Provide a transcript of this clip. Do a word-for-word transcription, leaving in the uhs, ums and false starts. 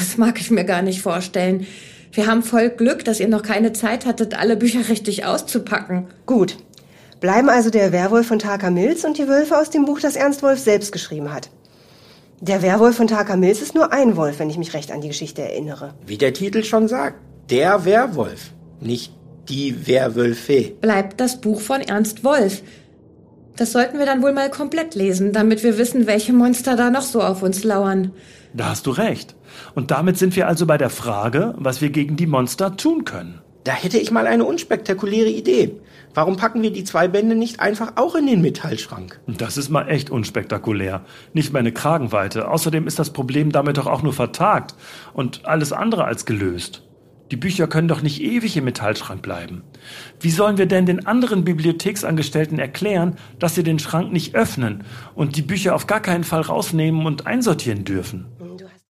das mag ich mir gar nicht vorstellen. Wir haben voll Glück, dass ihr noch keine Zeit hattet, alle Bücher richtig auszupacken. Gut. Bleiben also der Werwolf von Tarka-Milz und die Wölfe aus dem Buch, das Ernst Wolf selbst geschrieben hat. Der Werwolf von Tarka-Milz ist nur ein Wolf, wenn ich mich recht an die Geschichte erinnere. Wie der Titel schon sagt, der Werwolf, nicht die Werwölfe. Bleibt das Buch von Ernst Wolf. Das sollten wir dann wohl mal komplett lesen, damit wir wissen, welche Monster da noch so auf uns lauern. Da hast du recht. Und damit sind wir also bei der Frage, was wir gegen die Monster tun können. Da hätte ich mal eine unspektakuläre Idee. Warum packen wir die zwei Bände nicht einfach auch in den Metallschrank? Das ist mal echt unspektakulär. Nicht meine Kragenweite. Außerdem ist das Problem damit doch auch nur vertagt und alles andere als gelöst. Die Bücher können doch nicht ewig im Metallschrank bleiben. Wie sollen wir denn den anderen Bibliotheksangestellten erklären, dass sie den Schrank nicht öffnen und die Bücher auf gar keinen Fall rausnehmen und einsortieren dürfen?